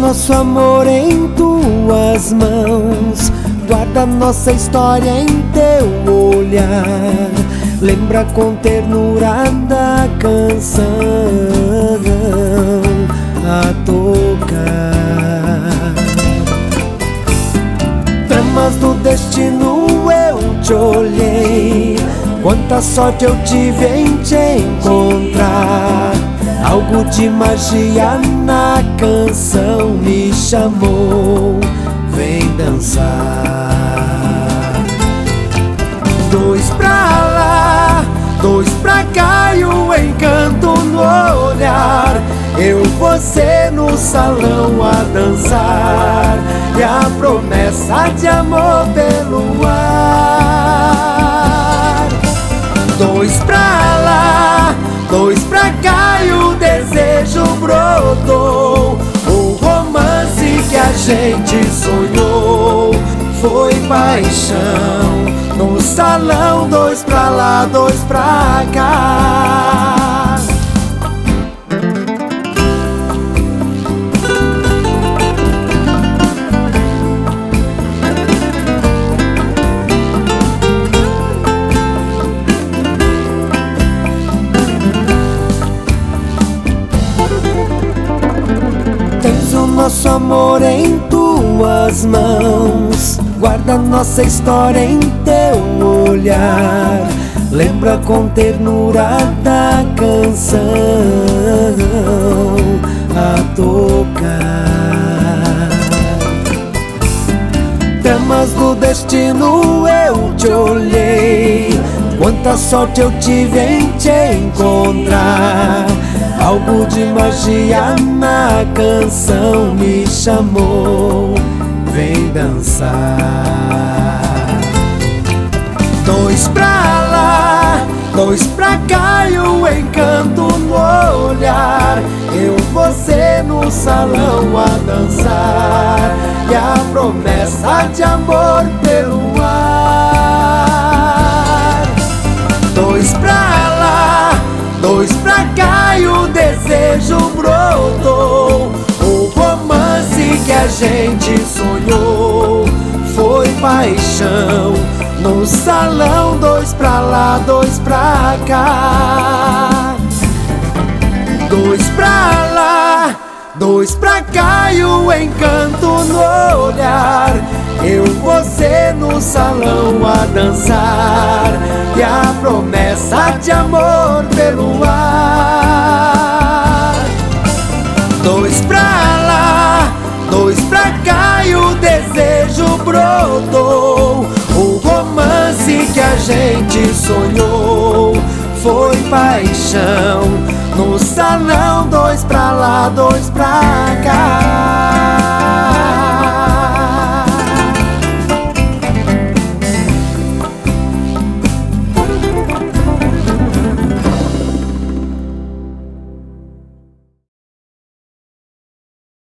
nosso amor em tuas mãos, guarda nossa história em teu olhar. Lembra com ternura da canção a tocar. Tramas do destino eu te olhei, quanta sorte eu tive em te encontrar. Algo de magia na canção me chamou, vem dançar. Dois pra lá, dois pra cá e o encanto no olhar. Eu, você no salão a dançar, e a promessa de amor pelo ar. Dois pra lá, dois pra cá e o desejo brotou. O romance que a gente sonhou foi paixão no salão. Dois pra lá, dois pra cá. Tens o nosso amor em tuas mãos, guarda nossa história em teu olhar. Lembra com ternura da canção a tocar. Tramas do destino eu te olhei, quanta sorte eu tive em te encontrar. Algo de magia na canção me chamou, vem dançar. Dois pra lá, dois pra cá e o encanto no olhar. Eu, você no salão a dançar, e a promessa de amor pelo ar. Dois pra lá, dois pra cá e o desejo brotou. O romance que a gente sonhou foi paixão no salão. Dois pra lá, dois pra cá. Dois pra lá, dois pra cá e o encanto no olhar. Eu, você no salão a dançar, e a promessa de amor pelo ar. Dois pra lá, dois pra cá e o desejo brotou. O romance que a gente sonhou foi paixão no salão. Dois pra lá, dois pra cá.